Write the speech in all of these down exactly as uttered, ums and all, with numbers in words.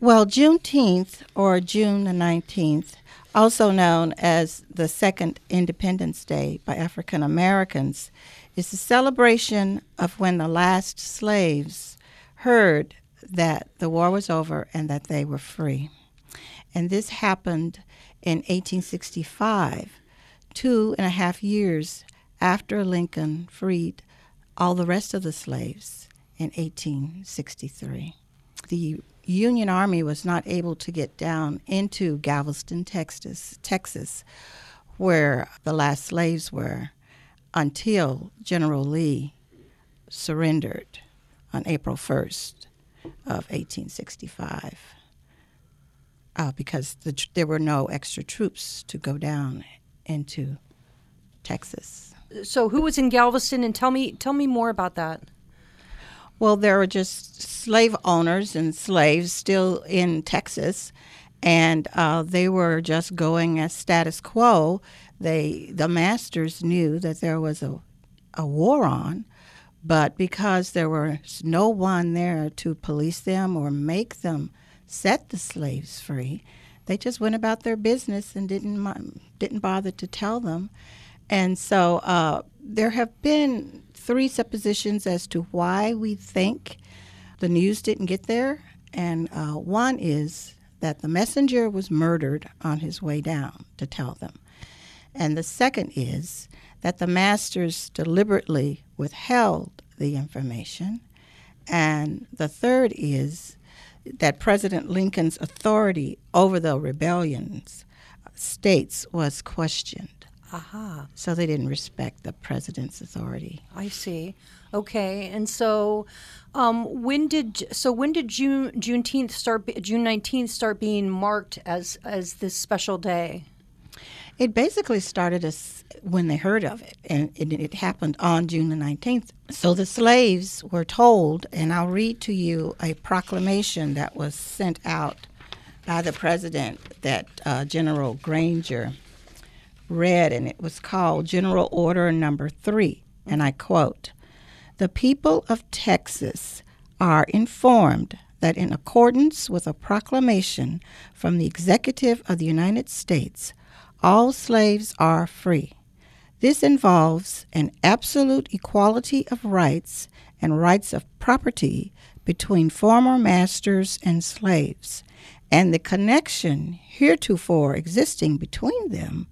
Well, Juneteenth, or June the nineteenth, also known as the Second Independence Day by African Americans, is the celebration of when the last slaves heard that the war was over and that they were free. And this happened in eighteen sixty-five, two and a half years after Lincoln freed all the rest of the slaves in eighteen sixty-three. The Union Army was not able to get down into Galveston, Texas, Texas, where the last slaves were, until General Lee surrendered on April first of eighteen sixty-five, uh, because the, there were no extra troops to go down into Texas. So who was in Galveston? And tell me, tell me more about that. Well, there were just slave owners and slaves still in Texas, and uh, they were just going as status quo. They, the masters knew that there was a, a war on, but because there was no one there to police them or make them set the slaves free, they just went about their business and didn't didn't bother to tell them. And so uh, there have been three suppositions as to why we think the news didn't get there. And uh, one is that the messenger was murdered on his way down to tell them. And the second is that the masters deliberately withheld the information. And the third is that President Lincoln's authority over the rebellion's states was questioned. Aha. So they didn't respect the president's authority. I see. Okay, and so um, when did so when did June Juneteenth start? June nineteenth start being marked as as this special day? It basically started as when they heard of it, and it, it happened on June the nineteenth. So the slaves were told, and I'll read to you a proclamation that was sent out by the president that uh, General Granger read, and it was called General Order Number Three, and I quote, "The people of Texas are informed that in accordance with a proclamation from the Executive of the United States, all slaves are free. This involves an absolute equality of rights and rights of property between former masters and slaves, and the connection heretofore existing between them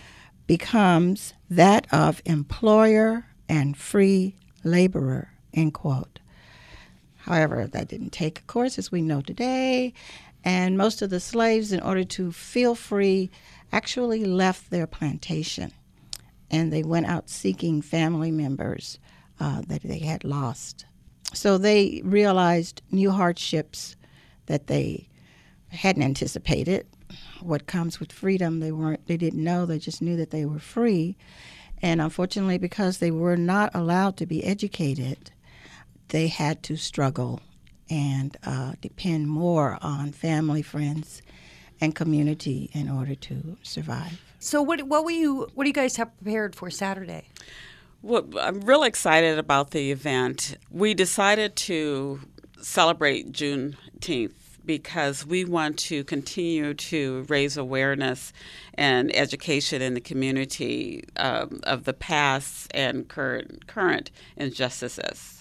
becomes that of employer and free laborer," end quote. However, that didn't take, of course, as we know today, and most of the slaves, in order to feel free, actually left their plantation, and they went out seeking family members uh, that they had lost. So they realized new hardships that they hadn't anticipated. What comes with freedom, they weren't, they didn't know, they just knew that they were free. And unfortunately, because they were not allowed to be educated, they had to struggle and uh, depend more on family, friends, and community in order to survive. So what what will you what do you guys have prepared for Saturday? Well, I'm really excited about the event. We decided to celebrate Juneteenth because we want to continue to raise awareness and education in the community um, of the past and current current injustices.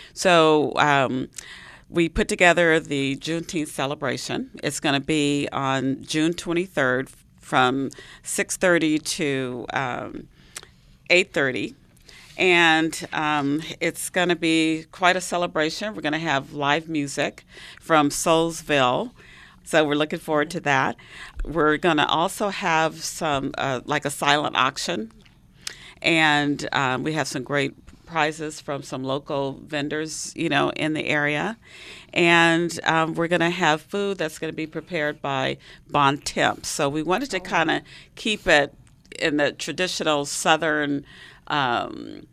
So um, we put together the Juneteenth celebration. It's going to be on June twenty-third from six thirty to um, eight thirty. And um, it's going to be quite a celebration. We're going to have live music from Soulsville, so we're looking forward to that. We're going to also have some, uh, like a silent auction, and um, we have some great prizes from some local vendors, you know, in the area. And um, we're going to have food that's going to be prepared by Bon Temps. So we wanted to kind of keep it in the traditional Southern Um,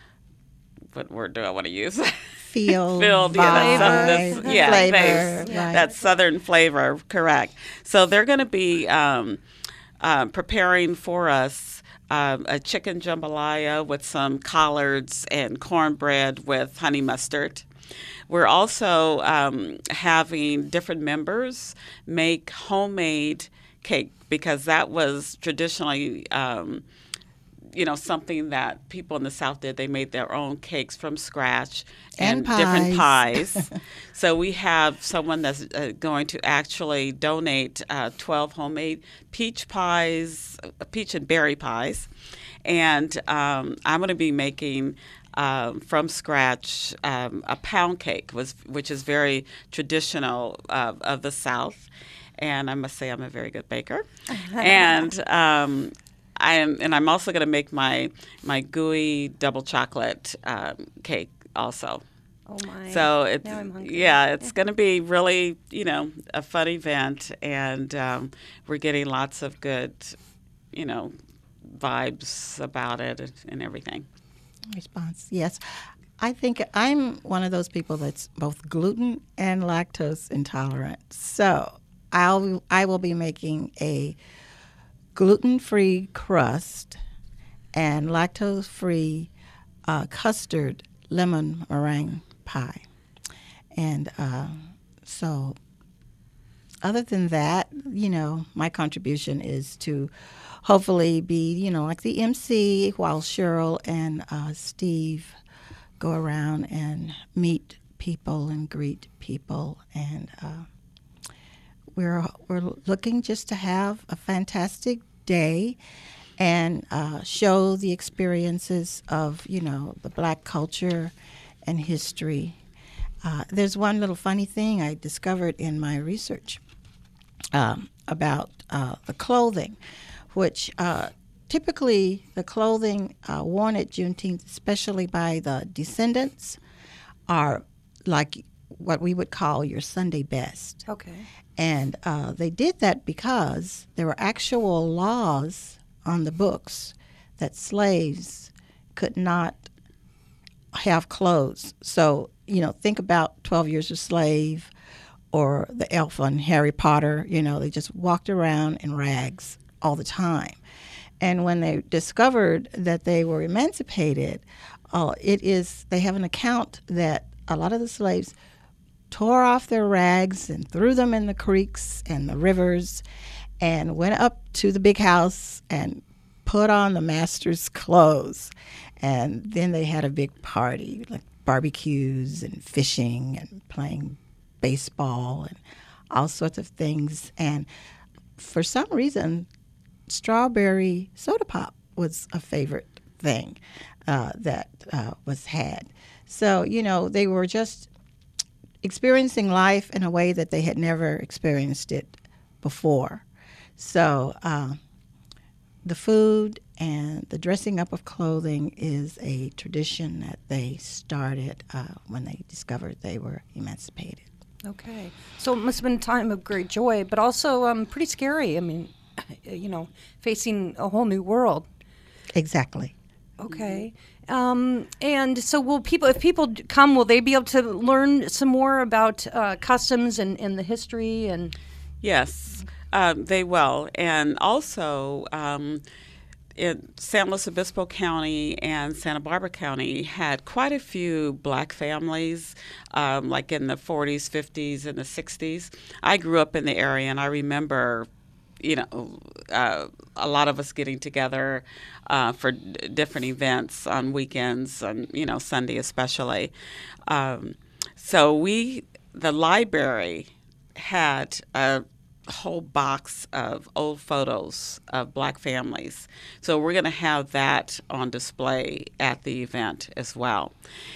what word do I want to use? Feel, Filled, yeah, that's, that's, yeah, flavor, base, right. that Southern flavor, correct. So they're going to be um, uh, preparing for us um, a chicken jambalaya with some collards and cornbread with honey mustard. we're also um, having different members make homemade cake, because that was traditionally um, you know, something that people in the South did. They made their own cakes from scratch And and, different pies. pies. So we have someone that's uh, going to actually donate uh, twelve homemade peach pies, uh, peach and berry pies. And um, I'm going to be making um, from scratch um, a pound cake, was, which is very traditional uh, of the South. And I must say I'm a very good baker. and um, I am, and I'm also going to make my my gooey double chocolate um, cake also. Oh my! So it's Now I'm hungry. yeah, it's going to be really, you know, a fun event, and um, we're getting lots of good, you know, vibes about it and everything. Response, yes. I think I'm one of those people that's both gluten and lactose intolerant. So I'll I will be making a gluten-free crust and lactose-free uh, custard lemon meringue pie. And uh, so other than that, you know, my contribution is to hopefully be, you know, like the M C while Cheryl and uh, Steve go around and meet people and greet people. And uh, we're we're looking just to have a fantastic day and uh, show the experiences of, you know, the Black culture and history. Uh, there's one little funny thing I discovered in my research um, about uh, the clothing, which uh, typically the clothing uh, worn at Juneteenth, especially by the descendants, are like what we would call your Sunday best. Okay. And uh, they did that because there were actual laws on the books that slaves could not have clothes. So, you know, think about twelve Years a Slave or the elf on Harry Potter. You know, they just walked around in rags all the time. And when they discovered that they were emancipated, uh, it is, they have an account that a lot of the slaves tore off their rags and threw them in the creeks and the rivers and went up to the big house and put on the master's clothes. And then they had a big party, like barbecues and fishing and playing baseball and all sorts of things. And for some reason, strawberry soda pop was a favorite thing uh, that uh, was had. So, you know, they were just experiencing life in a way that they had never experienced it before. So uh, the food and the dressing up of clothing is a tradition that they started uh, when they discovered they were emancipated. Okay. So it must have been a time of great joy, but also um, pretty scary. I mean, you know, facing a whole new world. Exactly. Okay. Um, and so will people, if people d- come, will they be able to learn some more about uh, customs and, and the history? And Yes, um, they will. And also, um, in San Luis Obispo County and Santa Barbara County had quite a few Black families, um, like in the forties, fifties, and the sixties. I grew up in the area, and I remember, you know, uh, a lot of us getting together uh, for d- different events on weekends, and you know, Sunday especially. Um, so we, the library, had a whole box of old photos of Black families. So we're going to have that on display at the event as well.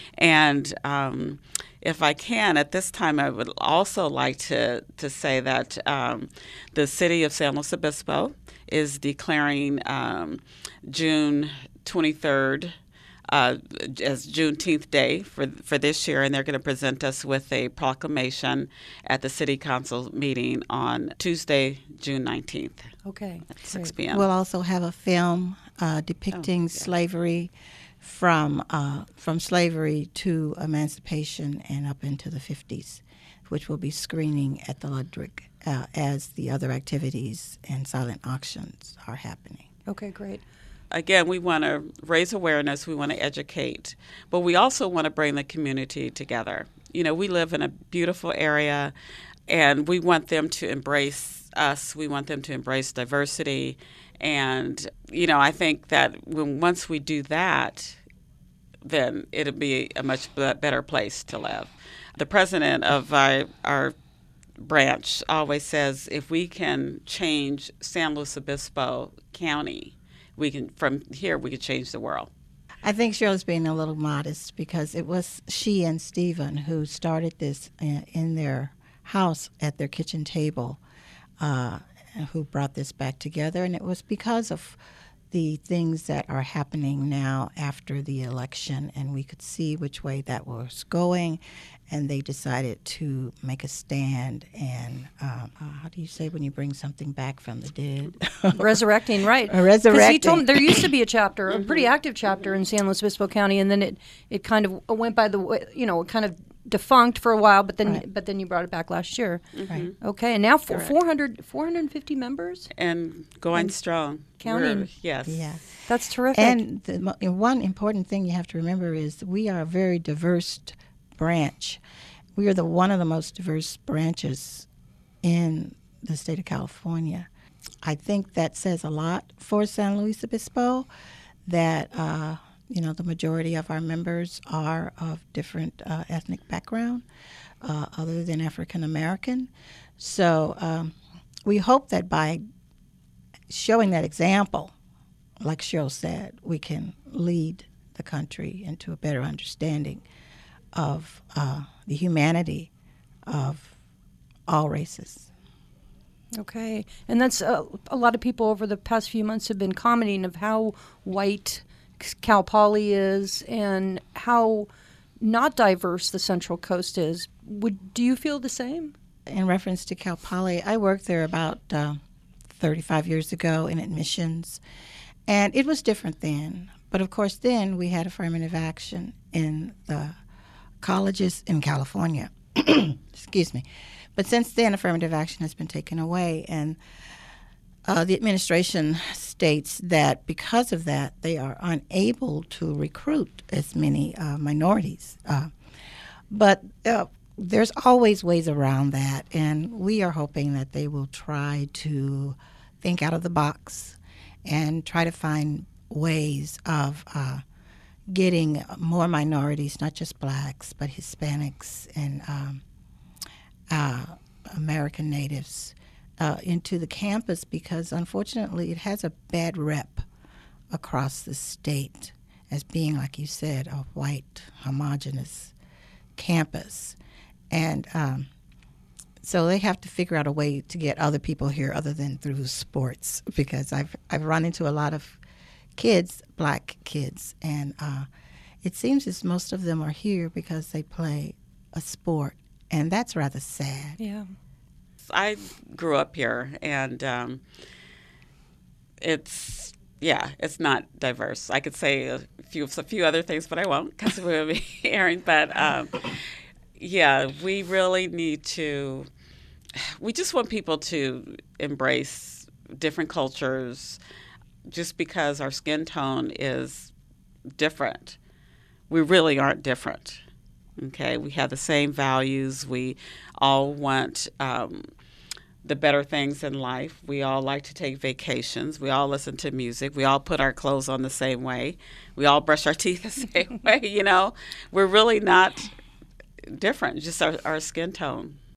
And um, if I can, at this time, I would also like to, to say that um, the city of San Luis Obispo is declaring um, June twenty-third uh, as Juneteenth Day for for this year, and they're going to present us with a proclamation at the City Council meeting on Tuesday, June nineteenth okay. at six Great. p.m. We'll also have a film uh, depicting Oh, yeah. slavery from uh, from slavery to emancipation and up into the fifties, which will be screening at the Ludwig uh, as the other activities and silent auctions are happening. Okay, great. again, we want to raise awareness, we want to educate, but we also want to bring the community together. You know, we live in a beautiful area, and we want them to embrace us. We want them to embrace diversity. And, you know, I think that when once we do that, then it'll be a much better place to live. The president of our, our branch always says, if we can change San Luis Obispo County, we can, from here, we can change the world. I think Cheryl's being a little modest because it was she and Stephen who started this in their house at their kitchen table, uh, who brought this back together. And it was because of the things that are happening now after the election, and we could see which way that was going, and they decided to make a stand and um, uh, how do you say when you bring something back from the dead? Resurrecting, right. Uh, resurrecting. Because he told me there used to be a chapter, a pretty active chapter in San Luis Obispo County, and then it, it kind of went by the way, you know, it kind of defunct for a while, but then Right. but then you brought it back last year. Right. Okay, and now for Correct. four hundred, four hundred fifty members? And going And strong. counting. We're- yes. Yeah. That's terrific. And the, mo- and one important thing you have to remember is we are a very diverse branch. We are the one of the most diverse branches in the state of California. I think that says a lot for San Luis Obispo, that uh, you know the majority of our members are of different uh, ethnic background, uh, other than African American. So um, we hope that by showing that example, like Cheryl said, we can lead the country into a better understanding of uh, the humanity of all races. Okay, and that's uh, a lot of people over the past few months have been commenting of how white Cal Poly is and how not diverse the Central Coast is. Would do you feel the same? In reference to Cal Poly, I worked there about uh, thirty-five years ago in admissions, and it was different then. But of course, then we had affirmative action in the colleges in California. Excuse me. But since then, affirmative action has been taken away, and uh, the administration states that because of that, they are unable to recruit as many uh, minorities. Uh, but uh, there's always ways around that, and we are hoping that they will try to think out of the box and try to find ways of uh, getting more minorities, not just blacks, but Hispanics and um, uh, American natives uh, into the campus, because unfortunately it has a bad rep across the state as being, like you said, a white, homogenous campus. And um, so they have to figure out a way to get other people here other than through sports, because I've I've run into a lot of kids, black kids, and uh, it seems as most of them are here because they play a sport, and that's rather sad. Yeah. I grew up here, and um, it's, yeah, it's not diverse. I could say a few, a few other things, but I won't because we'll be hearing. But, um, yeah, we really need to, we just want people to embrace different cultures just because our skin tone is different. We really aren't different. Okay, we have the same values. We all want um, the better things in life. We all like to take vacations. We all listen to music. We all put our clothes on the same way. We all brush our teeth the same way, you know. We're really not different, just our, our skin tone.